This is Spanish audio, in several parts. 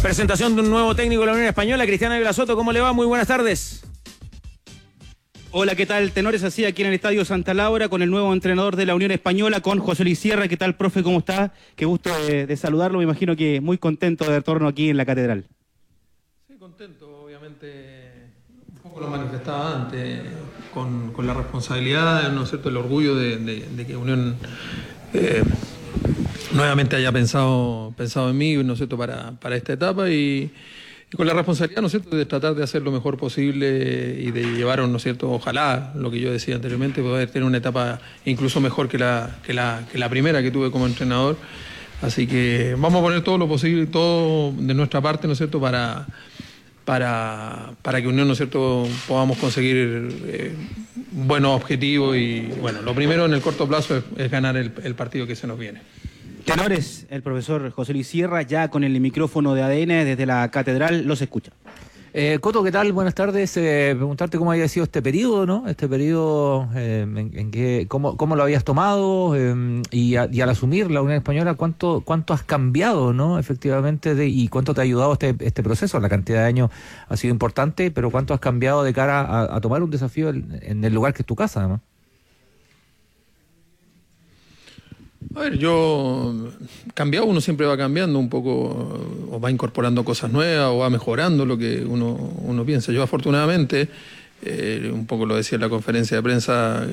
Presentación de un nuevo técnico de la Unión Española, Cristiano Ávila Soto. ¿Cómo le va? Muy buenas tardes. Hola, ¿qué tal? Tenores así aquí en el Estadio Santa Laura con el nuevo entrenador de la Unión Española, con José Luis Sierra. ¿Qué tal, profe? ¿Cómo está? Qué gusto de saludarlo. Me imagino que muy contento de retorno aquí en la Catedral. Sí, contento. Obviamente, un poco lo manifestaba antes, con la responsabilidad, ¿no es cierto?, el orgullo de que Unión nuevamente haya pensado en mí, ¿no es cierto?, para esta etapa y con la responsabilidad, ¿no es cierto?, de tratar de hacer lo mejor posible y de llevar, ¿no es cierto?, ojalá, lo que yo decía anteriormente, poder tener una etapa incluso mejor que la primera que tuve como entrenador. Así que vamos a poner todo lo posible, todo de nuestra parte, ¿no es cierto?, para que Unión, ¿no es cierto?, podamos conseguir buenos objetivos y, bueno, lo primero en el corto plazo es ganar el partido que se nos viene. Tenores, el profesor José Luis Sierra, ya con el micrófono de ADN desde la Catedral, los escucha. Coto, ¿qué tal? Buenas tardes. Preguntarte cómo había sido este periodo, ¿no? Este periodo, cómo lo habías tomado y al asumir la Unión Española, ¿cuánto has cambiado, ¿no? Efectivamente, y cuánto te ha ayudado este proceso. La cantidad de años ha sido importante, pero ¿cuánto has cambiado de cara a tomar un desafío en el lugar que es tu casa, además? A ver, cambiado, uno siempre va cambiando un poco, o va incorporando cosas nuevas, o va mejorando lo que uno piensa. Yo afortunadamente, un poco lo decía en la conferencia de prensa,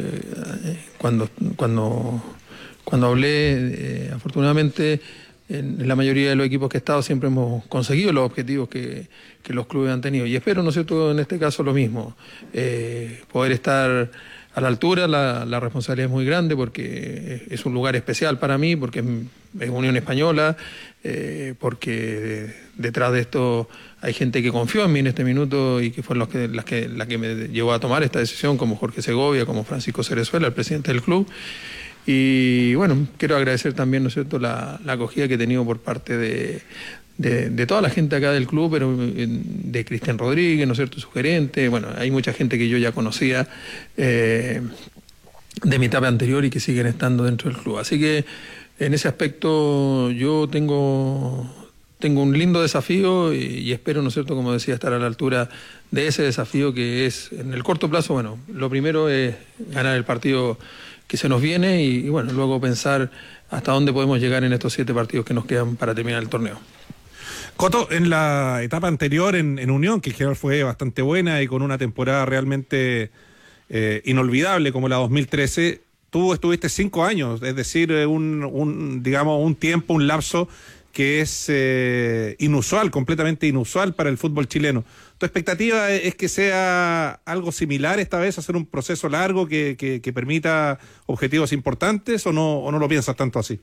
cuando hablé, afortunadamente en la mayoría de los equipos que he estado siempre hemos conseguido los objetivos que los clubes han tenido. Y espero, ¿no es cierto?, en este caso lo mismo, poder estar a la altura. La responsabilidad es muy grande porque es un lugar especial para mí, porque es Unión Española, porque detrás de esto hay gente que confió en mí en este minuto y que fueron la que me llevó a tomar esta decisión, como Jorge Segovia, como Francisco Cerezuela, el presidente del club. Y bueno, quiero agradecer también, ¿no es cierto?, la acogida que he tenido por parte de toda la gente acá del club, pero de Cristian Rodríguez, ¿no es cierto?, su gerente. Bueno, hay mucha gente que yo ya conocía de mi etapa anterior y que siguen estando dentro del club. Así que en ese aspecto yo tengo un lindo desafío y espero, ¿no es cierto?, como decía, estar a la altura de ese desafío, que es, en el corto plazo, bueno, lo primero es ganar el partido que se nos viene y bueno, luego pensar hasta dónde podemos llegar en estos 7 partidos que nos quedan para terminar el torneo. Coto, en la etapa anterior en Unión, que en general fue bastante buena y con una temporada realmente inolvidable como la 2013, tú estuviste 5 años, es decir, un tiempo, un lapso que es inusual, completamente inusual para el fútbol chileno. ¿Tu expectativa es que sea algo similar esta vez, hacer un proceso largo que permita objetivos importantes, o no lo piensas tanto así?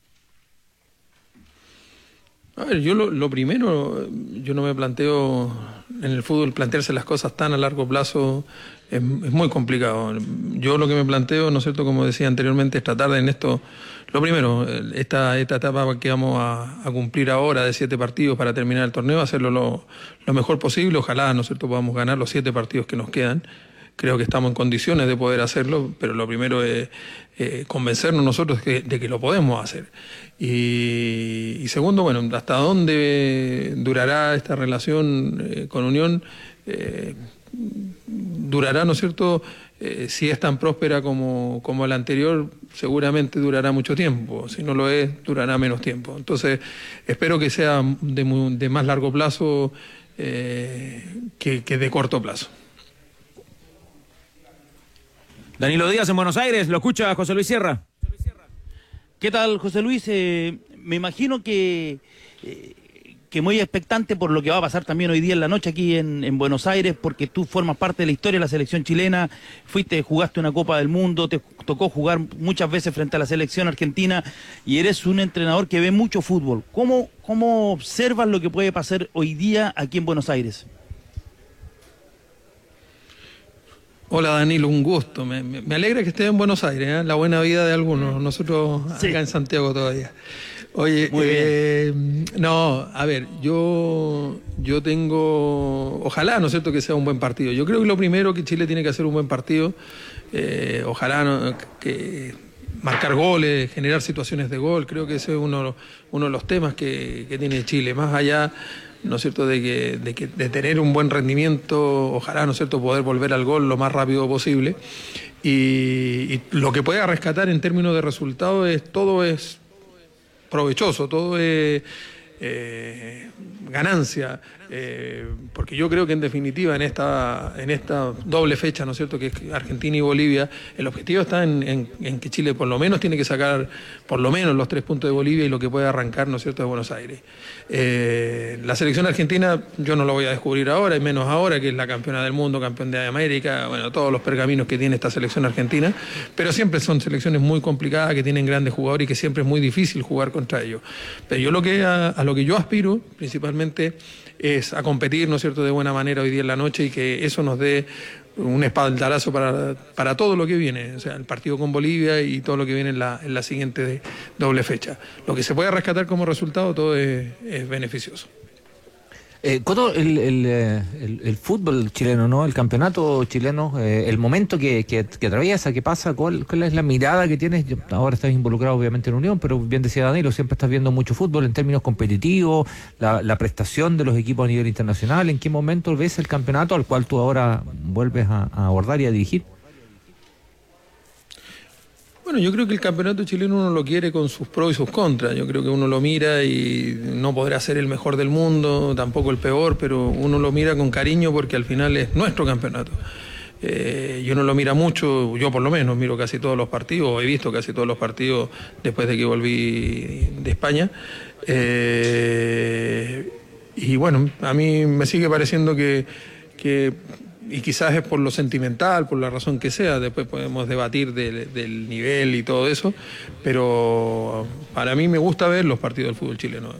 A ver, yo lo primero, yo no me planteo en el fútbol plantearse las cosas tan a largo plazo, es muy complicado. Yo lo que me planteo, ¿no es cierto?, como decía anteriormente, es tratar de en esto, lo primero, esta etapa que vamos a cumplir ahora de 7 partidos para terminar el torneo, hacerlo lo mejor posible. Ojalá, ¿no es cierto?, podamos ganar los 7 partidos que nos quedan. Creo que estamos en condiciones de poder hacerlo, pero lo primero es convencernos nosotros de que lo podemos hacer. Y segundo, bueno, hasta dónde durará esta relación con Unión, durará, ¿no es cierto?, si es tan próspera como la anterior, seguramente durará mucho tiempo. Si no lo es, durará menos tiempo. Entonces, espero que sea de más largo plazo que de corto plazo. Danilo Díaz en Buenos Aires, lo escucha José Luis Sierra. ¿Qué tal, José Luis? Me imagino que muy expectante por lo que va a pasar también hoy día en la noche aquí en Buenos Aires, porque tú formas parte de la historia de la selección chilena, jugaste una Copa del Mundo, te tocó jugar muchas veces frente a la selección argentina y eres un entrenador que ve mucho fútbol. ¿Cómo observas lo que puede pasar hoy día aquí en Buenos Aires? Hola Danilo, un gusto. Me alegra que estés en Buenos Aires, la buena vida de algunos, nosotros sí, acá en Santiago todavía. Oye, no, a ver, yo tengo, ojalá, ¿no es cierto?, que sea un buen partido. Yo creo que lo primero que Chile tiene que hacer un buen partido, ojalá que marcar goles, generar situaciones de gol, creo que ese es uno de los temas que tiene Chile, más allá ¿no es cierto?, de tener un buen rendimiento, ojalá, ¿no es cierto?, poder volver al gol lo más rápido posible. Y lo que pueda rescatar en términos de resultados todo es provechoso, todo es ganancia, porque yo creo que en definitiva en esta doble fecha, ¿no es cierto?, que es Argentina y Bolivia, el objetivo está en que Chile por lo menos tiene que sacar por lo menos los 3 puntos de Bolivia y lo que puede arrancar, ¿no es cierto?, de Buenos Aires. La selección argentina yo no lo voy a descubrir ahora, y menos ahora que es la campeona del mundo, campeón de América, bueno, todos los pergaminos que tiene esta selección argentina, pero siempre son selecciones muy complicadas, que tienen grandes jugadores y que siempre es muy difícil jugar contra ellos. Pero yo a lo que yo aspiro principalmente es a competir, ¿no es cierto?, de buena manera hoy día en la noche, y que eso nos dé un espaldarazo para todo lo que viene, o sea, el partido con Bolivia y todo lo que viene en la siguiente doble fecha. Lo que se puede rescatar como resultado, todo es beneficioso. Coto, el fútbol chileno, ¿no? El campeonato chileno, el momento que atraviesa, que pasa, ¿cuál es la mirada que tienes? Ahora estás involucrado obviamente en Unión, pero bien decía Danilo, siempre estás viendo mucho fútbol en términos competitivos, la prestación de los equipos a nivel internacional. ¿En qué momento ves el campeonato al cual tú ahora vuelves a abordar y a dirigir? Bueno, yo creo que el campeonato chileno uno lo quiere con sus pros y sus contras. Yo creo que uno lo mira y no podrá ser el mejor del mundo, tampoco el peor, pero uno lo mira con cariño porque al final es nuestro campeonato. Y uno lo mira mucho, yo por lo menos miro casi todos los partidos, he visto casi todos los partidos después de que volví de España. Y bueno, a mí me sigue pareciendo que y quizás es por lo sentimental, por la razón que sea, después podemos debatir del nivel y todo eso, pero para mí me gusta ver los partidos del fútbol chileno.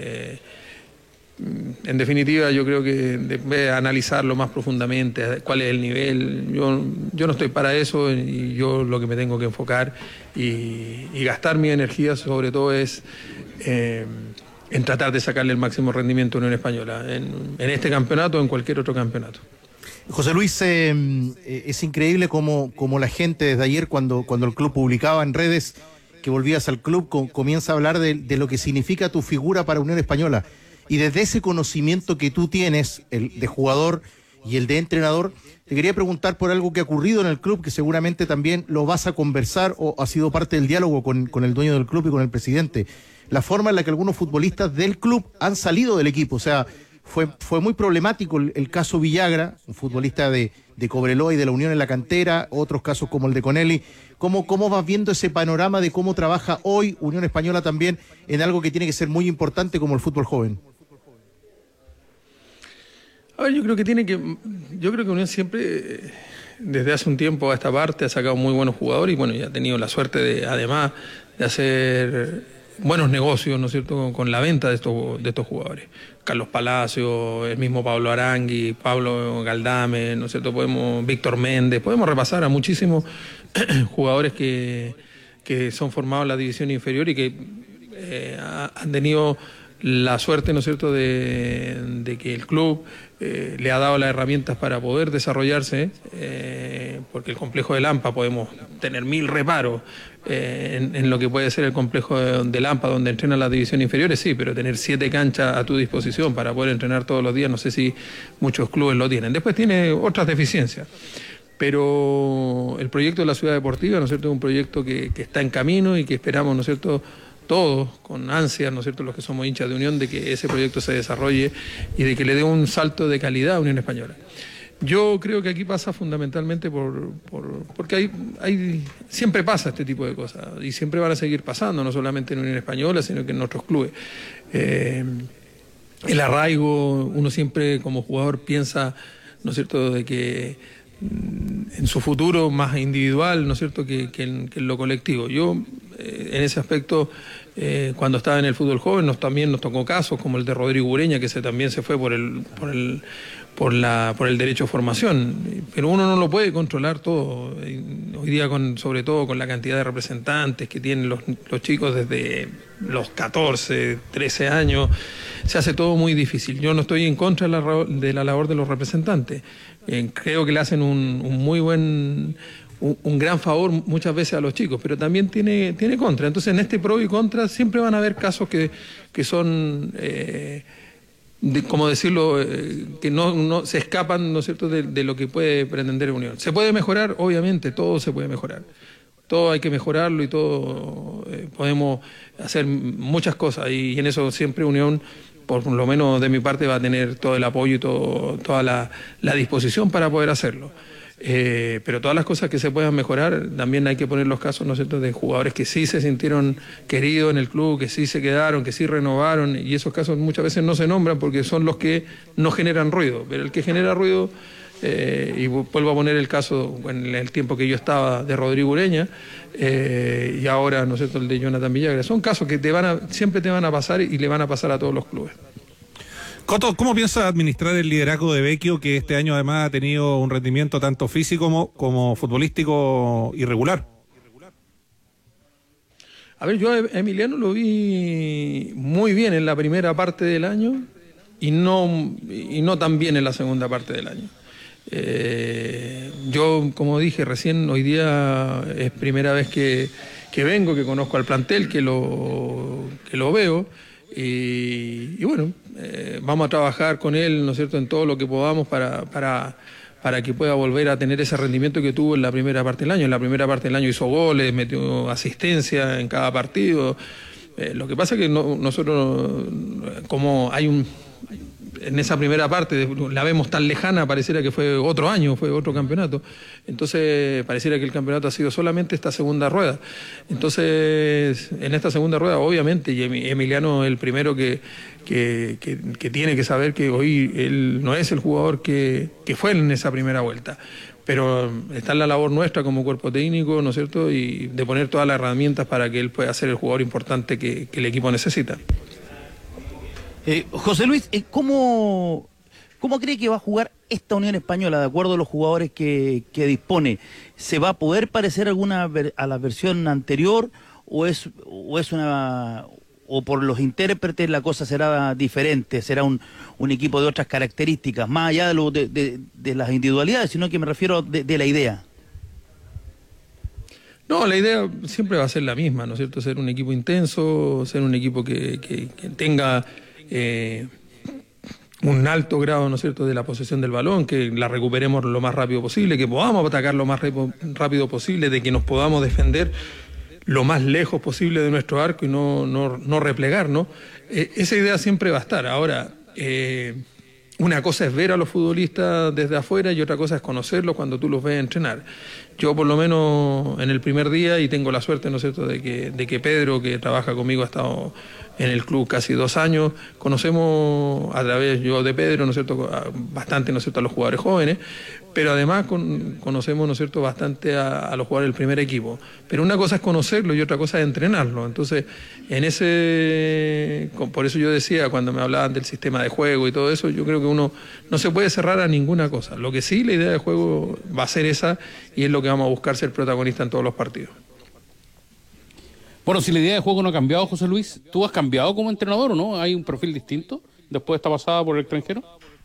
En definitiva, yo creo que debe analizarlo más profundamente, cuál es el nivel. Yo no estoy para eso, y yo lo que me tengo que enfocar y gastar mi energía sobre todo es en tratar de sacarle el máximo rendimiento a Unión Española, en este campeonato o en cualquier otro campeonato. José Luis, es increíble cómo la gente desde ayer, cuando el club publicaba en redes que volvías al club, comienza a hablar de lo que significa tu figura para Unión Española. Y desde ese conocimiento que tú tienes, el de jugador y el de entrenador, te quería preguntar por algo que ha ocurrido en el club, que seguramente también lo vas a conversar o ha sido parte del diálogo con el dueño del club y con el presidente. La forma en la que algunos futbolistas del club han salido del equipo, o sea, fue muy problemático el caso Villagra, un futbolista de Cobreloa y de la Unión en la cantera, otros casos como el de Conelli. ¿Cómo vas viendo ese panorama de cómo trabaja hoy Unión Española también en algo que tiene que ser muy importante como el fútbol joven? A ver, yo creo que Unión siempre, desde hace un tiempo a esta parte, ha sacado muy buenos jugadores y bueno, ya ha tenido la suerte además de hacer buenos negocios, ¿no es cierto?, con la venta de estos jugadores. Carlos Palacio, el mismo Pablo Arangui, Pablo Galdame, ¿no es cierto?, Víctor Méndez, podemos repasar a muchísimos jugadores que son formados en la división inferior y que han tenido la suerte, ¿no es cierto?, de que el club le ha dado las herramientas para poder desarrollarse, porque el complejo de Lampa podemos tener 1000 reparos en lo que puede ser el complejo de Lampa, donde entrenan las divisiones inferiores, sí, pero tener 7 canchas a tu disposición para poder entrenar todos los días, no sé si muchos clubes lo tienen. Después tiene otras deficiencias. Pero el proyecto de la ciudad deportiva, ¿no es cierto?, es un proyecto que está en camino y que esperamos, ¿no es cierto?, todos con ansias, ¿no es cierto?, los que somos hinchas de Unión, de que ese proyecto se desarrolle y de que le dé un salto de calidad a Unión Española. Yo creo que aquí pasa fundamentalmente porque siempre pasa este tipo de cosas y siempre van a seguir pasando, no solamente en Unión Española, sino que en otros clubes. El arraigo, uno siempre como jugador piensa, ¿no es cierto?, de que en su futuro más individual, ¿no es cierto?, que en lo colectivo. Yo, en ese aspecto, cuando estaba en el fútbol joven, también nos tocó casos como el de Rodrigo Ureña, que también se fue por el derecho a formación, pero uno no lo puede controlar todo. Hoy día, sobre todo con la cantidad de representantes que tienen los chicos desde los 14, 13 años, se hace todo muy difícil. Yo no estoy en contra de la labor de los representantes. Creo que le hacen un gran favor muchas veces a los chicos, pero también tiene contra. Entonces, en este pro y contra siempre van a haber casos que son como decirlo, que no se escapan, ¿no es cierto?, de lo que puede pretender Unión. ¿Se puede mejorar? Obviamente, todo se puede mejorar. Todo hay que mejorarlo y todo podemos hacer muchas cosas y en eso siempre Unión, por lo menos de mi parte, va a tener todo el apoyo y toda la disposición para poder hacerlo. Pero todas las cosas que se puedan mejorar, también hay que poner los casos, ¿no es cierto?, de jugadores que sí se sintieron queridos en el club, que sí se quedaron, que sí renovaron, y esos casos muchas veces no se nombran porque son los que no generan ruido, pero el que genera ruido, y vuelvo a poner el caso en el tiempo que yo estaba de Rodrigo Ureña, y ahora, ¿no es cierto?, el de Jonathan Villagra, son casos que siempre te van a pasar y le van a pasar a todos los clubes. Coto, ¿cómo piensa administrar el liderazgo de Vecchio, que este año además ha tenido un rendimiento tanto físico como futbolístico irregular? A ver, yo a Emiliano lo vi muy bien en la primera parte del año y no tan bien en la segunda parte del año. Yo, como dije recién, hoy día es primera vez que vengo, que conozco al plantel, que lo veo. Y bueno, vamos a trabajar con él, ¿no es cierto?, en todo lo que podamos para que pueda volver a tener ese rendimiento que tuvo en la primera parte del año. En la primera parte del año hizo goles, metió asistencia en cada partido. Lo que pasa es que nosotros, como hay en esa primera parte la vemos tan lejana, pareciera que fue otro año, fue otro campeonato. Entonces pareciera que el campeonato ha sido solamente esta segunda rueda. Entonces en esta segunda rueda, obviamente, y Emiliano es el primero que tiene que saber que hoy él no es el jugador que fue en esa primera vuelta. Pero está en la labor nuestra como cuerpo técnico, ¿no es cierto?, y de poner todas las herramientas para que él pueda ser el jugador importante que el equipo necesita. José Luis, ¿cómo cree que va a jugar esta Unión Española de acuerdo a los jugadores que dispone? ¿Se va a poder parecer alguna a la versión anterior o por los intérpretes la cosa será diferente? ¿Será un equipo de otras características, más allá de las individualidades, sino que me refiero de la idea? No, la idea siempre va a ser la misma, ¿no es cierto? Ser un equipo intenso, ser un equipo que tenga un alto grado, ¿no es cierto?, de la posesión del balón, que la recuperemos lo más rápido posible, que podamos atacar lo más rápido posible, de que nos podamos defender lo más lejos posible de nuestro arco y no replegar, ¿no? Esa idea siempre va a estar. Ahora, una cosa es ver a los futbolistas desde afuera y otra cosa es conocerlos cuando tú los ves entrenar. Yo, por lo menos, en el primer día, y tengo la suerte, ¿no es cierto?, de que Pedro, que trabaja conmigo, ha estado en el club casi 2 años, conocemos a través yo de Pedro, ¿no es cierto?, bastante, ¿no es cierto?, a los jugadores jóvenes, pero además conocemos, ¿no es cierto?, bastante a los jugadores del primer equipo. Pero una cosa es conocerlo y otra cosa es entrenarlo. Entonces, por eso yo decía, cuando me hablaban del sistema de juego y todo eso, yo creo que uno no se puede cerrar a ninguna cosa. Lo que sí, la idea de juego va a ser esa, y es lo que vamos a buscar, ser protagonista en todos los partidos. Bueno, si la idea de juego no ha cambiado, José Luis, ¿tú has cambiado como entrenador o no? ¿Hay un perfil distinto después de esta pasada por el extranjero?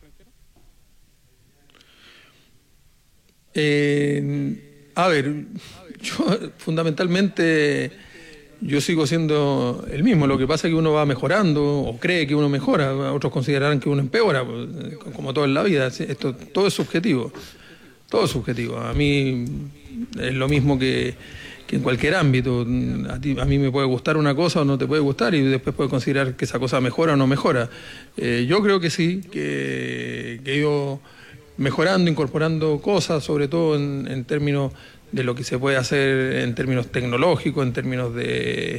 A ver, yo fundamentalmente sigo siendo el mismo. Lo que pasa es que uno va mejorando o cree que uno mejora, otros considerarán que uno empeora, como todo en la vida. Todo es subjetivo. Todo es subjetivo. A mí es lo mismo que en cualquier ámbito. A mí me puede gustar una cosa o no te puede gustar y después puedes considerar que esa cosa mejora o no mejora. Yo creo que sí, que he ido mejorando, incorporando cosas, sobre todo en términos de lo que se puede hacer en términos tecnológicos, en términos de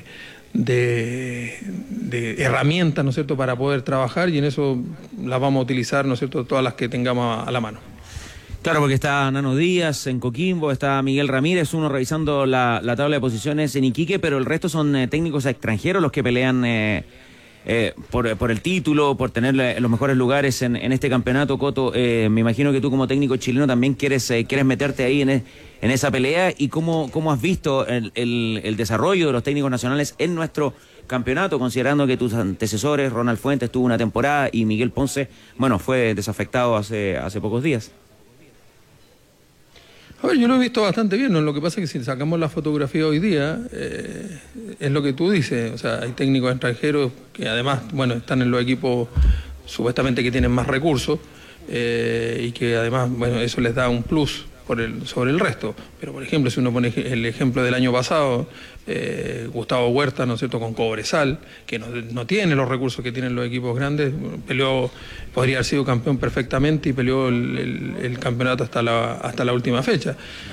herramientas, ¿no es cierto?, para poder trabajar, y en eso las vamos a utilizar, ¿no es cierto?, todas las que tengamos a la mano. Claro, porque está Nano Díaz en Coquimbo, está Miguel Ramírez, uno revisando la tabla de posiciones en Iquique, pero el resto son técnicos extranjeros los que pelean por el título, por tener los mejores lugares en este campeonato. Coto, me imagino que tú como técnico chileno también quieres meterte ahí en esa pelea. ¿Y cómo has visto el desarrollo de los técnicos nacionales en nuestro campeonato, considerando que tus antecesores, Ronald Fuentes, tuvo una temporada y Miguel Ponce, bueno, fue desafectado hace pocos días? A ver, yo lo he visto bastante bien, ¿no? Lo que pasa es que si sacamos la fotografía hoy día, es lo que tú dices. O sea, hay técnicos extranjeros que además, bueno, están en los equipos supuestamente que tienen más recursos y que además, bueno, eso les da un plus sobre el resto. Pero por ejemplo, si uno pone el ejemplo del año pasado, Gustavo Huerta, ¿no es cierto?, con Cobresal, que no tiene los recursos que tienen los equipos grandes, podría haber sido campeón perfectamente y peleó el campeonato hasta la última fecha.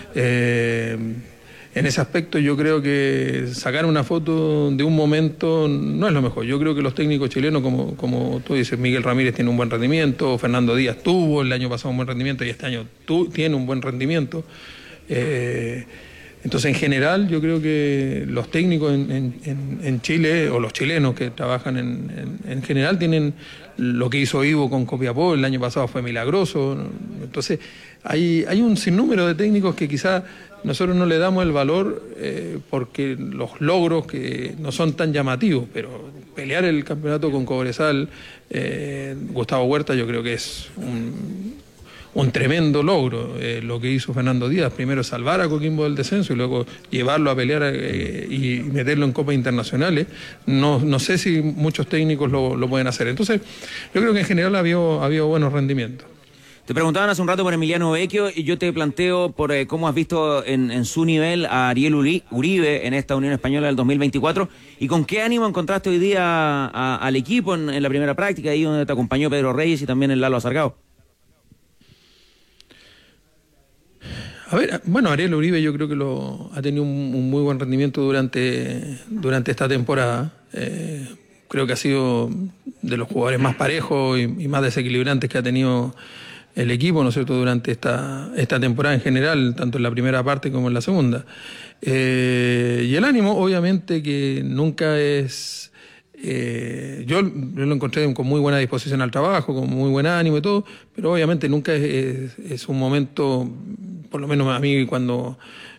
En ese aspecto yo creo que sacar una foto de un momento no es lo mejor. Yo creo que los técnicos chilenos, como tú dices, Miguel Ramírez tiene un buen rendimiento, Fernando Díaz tuvo el año pasado un buen rendimiento y este año tiene un buen rendimiento. Entonces, en general, yo creo que los técnicos en Chile, o los chilenos que trabajan en general, tienen lo que hizo Ivo con Copiapó el año pasado fue milagroso. Entonces, hay un sinnúmero de técnicos que quizás nosotros no le damos el valor porque los logros que no son tan llamativos, pero pelear el campeonato con Cobresal, Gustavo Huerta, yo creo que es un tremendo logro. Lo que hizo Fernando Díaz, primero salvar a Coquimbo del descenso y luego llevarlo a pelear y meterlo en copas internacionales. No sé si muchos técnicos lo pueden hacer. Entonces, yo creo que en general ha habido buenos rendimientos. Te preguntaban hace un rato por Emiliano Vecchio y yo te planteo por cómo has visto en su nivel a Ariel Uribe en esta Unión Española del 2024 y con qué ánimo encontraste hoy día al equipo en la primera práctica, ahí donde te acompañó Pedro Reyes y también el Lalo Azargao. A ver, bueno, Ariel Uribe yo creo que ha tenido un muy buen rendimiento durante esta temporada. Creo que ha sido de los jugadores más parejos y más desequilibrantes que ha tenido el equipo, ¿no es cierto?, durante esta temporada en general, tanto en la primera parte como en la segunda. Y el ánimo, obviamente, que nunca es... yo lo encontré con muy buena disposición al trabajo, con muy buen ánimo y todo, pero obviamente nunca es un momento, por lo menos a mí cuando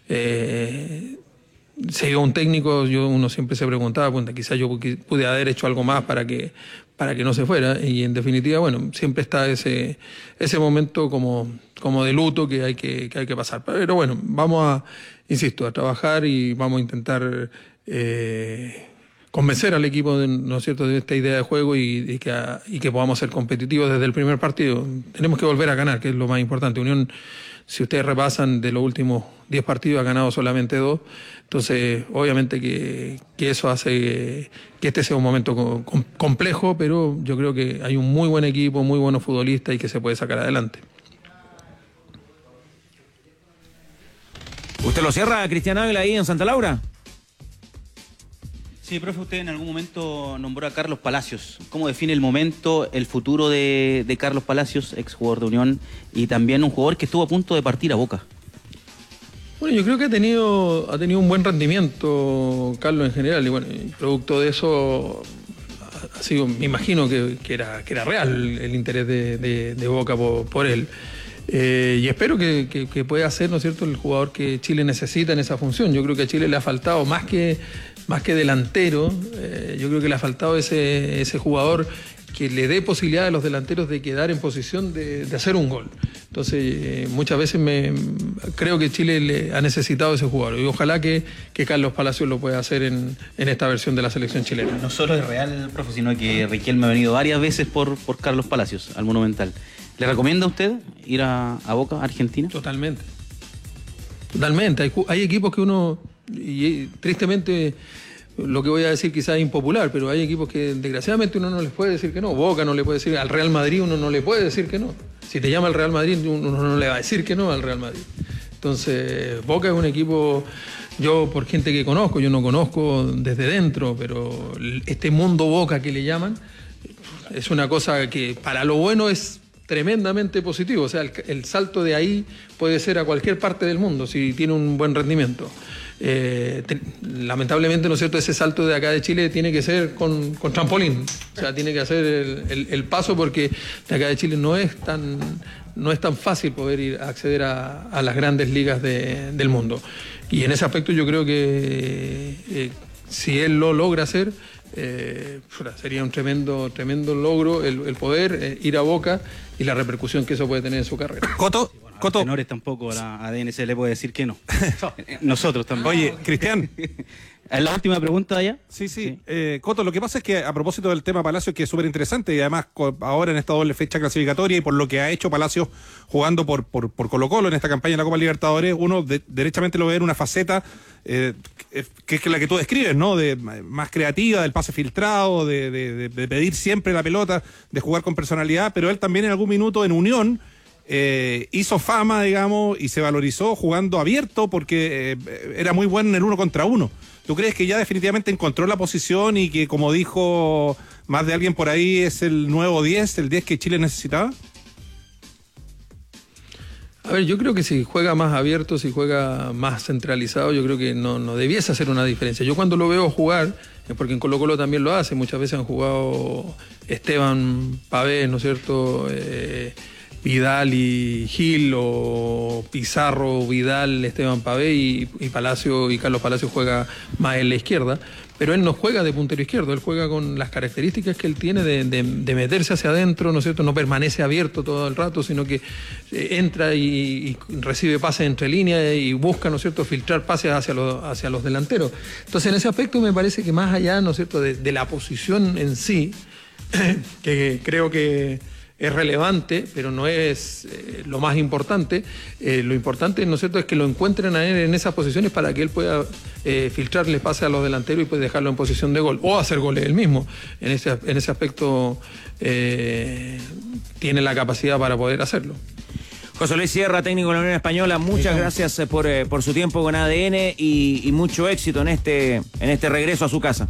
se iba un técnico, uno siempre se preguntaba, pues, quizás yo pude haber hecho algo más para que no se fuera, y en definitiva, bueno, siempre está ese momento como de luto que hay que pasar. Pero bueno, vamos a trabajar y vamos a intentar convencer al equipo, ¿no es cierto?, de esta idea de juego y que podamos ser competitivos desde el primer partido. Tenemos que volver a ganar, que es lo más importante. Unión, si ustedes repasan, de los últimos 10 partidos ha ganado solamente 2. Entonces, obviamente que eso hace que este sea un momento complejo, pero yo creo que hay un muy buen equipo, muy buenos futbolistas y que se puede sacar adelante. ¿Usted lo cierra, Cristian Ávila, ahí en Santa Laura? Sí, profe, usted en algún momento nombró a Carlos Palacios. ¿Cómo define el momento, el futuro de Carlos Palacios, exjugador de Unión, y también un jugador que estuvo a punto de partir a Boca? Bueno, yo creo que ha tenido un buen rendimiento Carlos en general, y bueno, producto de eso ha sido, me imagino que era real el interés de Boca por él. Y espero que pueda ser, ¿no es cierto?, el jugador que Chile necesita en esa función. Yo creo que a Chile le ha faltado más que delantero, yo creo que le ha faltado ese jugador que le dé posibilidad a los delanteros de quedar en posición de hacer un gol. Entonces, muchas veces creo que Chile le ha necesitado ese jugador, y ojalá que Carlos Palacios lo pueda hacer en esta versión de la selección chilena. No solo es real, profe, sino que Riquelme ha venido varias veces por Carlos Palacios al Monumental. ¿Le recomienda a usted ir a Boca, Argentina? Totalmente. Hay equipos que uno, y tristemente, lo que voy a decir quizás es impopular, pero hay equipos que desgraciadamente uno no les puede decir que no. Boca no le puede decir, al Real Madrid uno no le puede decir que no. Si te llama el Real Madrid, uno no le va a decir que no al Real Madrid. Entonces, Boca es un equipo, yo por gente que conozco, yo no conozco desde dentro, pero este mundo Boca que le llaman, es una cosa que para lo bueno es tremendamente positivo. O sea, el salto de ahí puede ser a cualquier parte del mundo si tiene un buen rendimiento. Lamentablemente, ¿no es cierto?, ese salto de acá de Chile tiene que ser con trampolín. O sea, tiene que hacer el paso, porque de acá de Chile no es tan fácil poder acceder a las grandes ligas del mundo. Y en ese aspecto yo creo que si él lo logra hacer, sería un tremendo logro el poder ir a Boca y la repercusión que eso puede tener en su carrera. Coto. Coto. tenores tampoco a la ADN se le puede decir que no. Nosotros también. Oye, Cristian. La última pregunta ya. Sí. Coto, lo que pasa es que a propósito del tema Palacios, que es súper interesante, y además ahora en esta doble fecha clasificatoria y por lo que ha hecho Palacios jugando por Colo-Colo en esta campaña en la Copa Libertadores, uno derechamente lo ve en una faceta que es la que tú describes, ¿no? Más creativa, del pase filtrado, de pedir siempre la pelota, de jugar con personalidad, pero él también en algún minuto en Unión hizo fama, digamos, y se valorizó jugando abierto porque era muy bueno en el 1 contra 1. ¿Tú crees que ya definitivamente encontró la posición y que, como dijo más de alguien por ahí, es el nuevo 10, el 10 que Chile necesitaba? A ver, yo creo que si juega más abierto, si juega más centralizado, yo creo que no debiese hacer una diferencia. Yo cuando lo veo jugar, porque en Colo-Colo también lo hace, muchas veces han jugado Esteban Pavés, ¿no es cierto?, Vidal y Gil, o Pizarro, Vidal, Esteban Pavé y Palacio, y Carlos Palacio juega más en la izquierda, pero él no juega de puntero izquierdo, él juega con las características que él tiene de meterse hacia adentro, ¿no es cierto? No permanece abierto todo el rato, sino que entra y recibe pases entre líneas y busca, ¿no es cierto?, filtrar pases hacia los delanteros. Entonces, en ese aspecto me parece que más allá, ¿no es cierto?, de la posición en sí, que creo que es relevante, pero no es lo más importante. Lo importante, ¿no es cierto?, es que lo encuentren a él en esas posiciones para que él pueda filtrarle pase a los delanteros y pues dejarlo en posición de gol, o hacer goles él mismo. En ese aspecto tiene la capacidad para poder hacerlo. José Luis Sierra, técnico de la Unión Española, muchas gracias por su tiempo con ADN y mucho éxito en este regreso a su casa.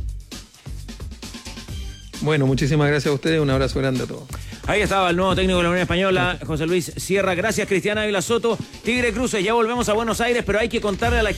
Bueno, muchísimas gracias a ustedes, un abrazo grande a todos. Ahí estaba el nuevo técnico de la Unión Española, José Luis Sierra. Gracias, Cristian Ávila Soto. Tigre Cruces, ya volvemos a Buenos Aires, pero hay que contarle a la